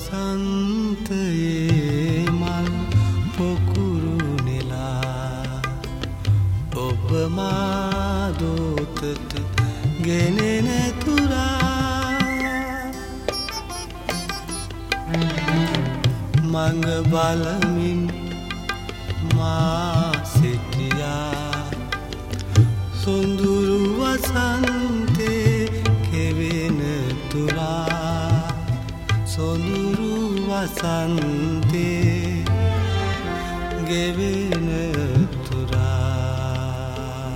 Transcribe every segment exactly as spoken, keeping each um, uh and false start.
වසන්තයේ මල් පොකුරු නෙලා ඔබ මා දෝතට ගෙනෙන තුරා මඟ බලමින් මා සිටියා සොඳුරු වසන්තේ කෙවෙන තුරා සොඳුරු වසන්තේ ගෙවෙන තුරා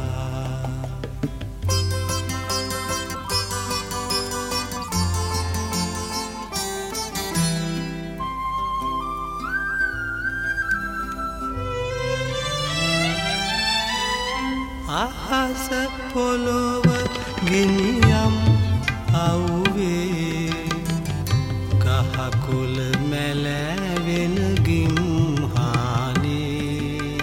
අහස පොළොව ගිනියම් අවුවේ කහකුල මැලැවෙන ගිම්හානේ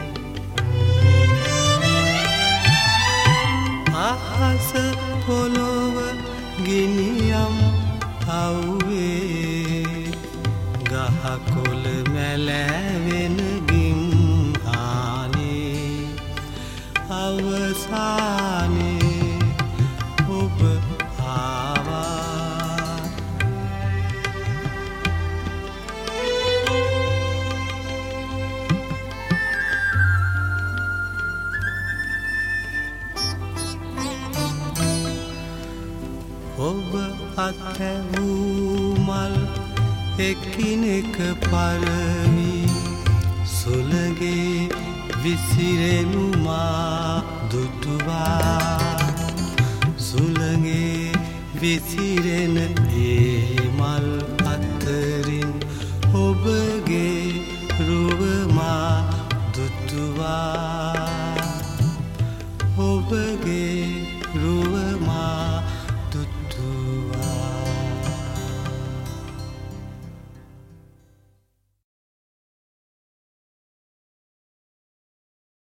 අහස පොළොව ගිනියම් අවුවේ ගහකොළ මැලැවෙන ගිම්හානේ අවසානේ ඔබ ආවා ඔබ අත්හැවූ මල් එකිනෙක පරවි සුළගේ විසිරෙනු මා දුටුවා සුළගේ විසිරෙන